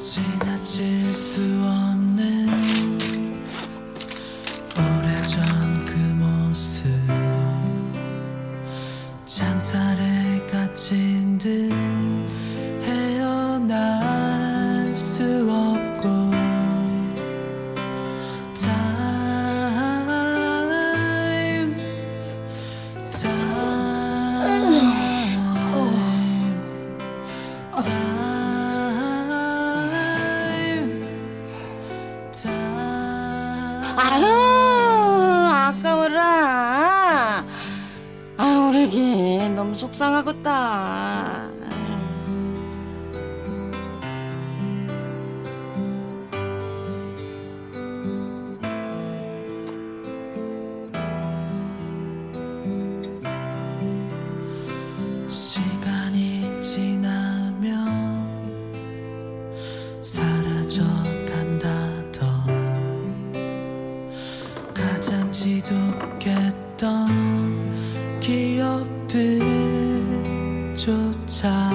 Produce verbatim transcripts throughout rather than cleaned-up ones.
지나칠 수 없는 오래전 그 모습 창살에 갇힌 듯 헤어날 수 없고 Time Time 아유, 아까워라. 아유, 우리 기 너무 속상하겠다. 시간이 지나면 사라져 가장 지독했던 기억들조차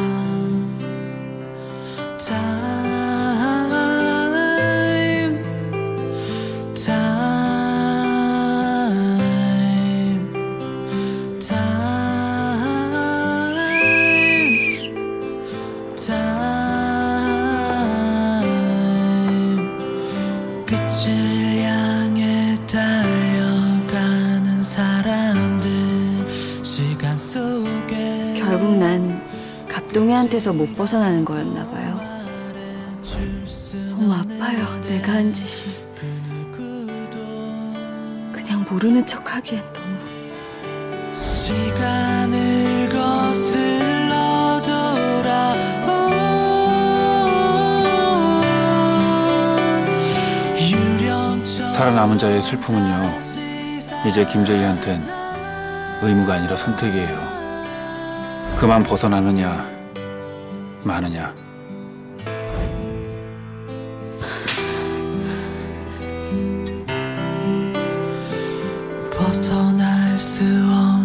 Time Time Time Time 끝을 향해 달려가는 사람들 시간 속에 결국 난 갑동이한테서 못 벗어나는 거였나 봐요. 너무 아파요, 내가 한 짓이. 그냥 모르는 척 하기엔 너무. 시간을 거슬러 돌아온 유령처럼 살아남은 자의 슬픔은요, 이제 김재희한텐 의무가 아니라 선택이에요. 그만 벗어나느냐 마느냐. 벗어날 수 없는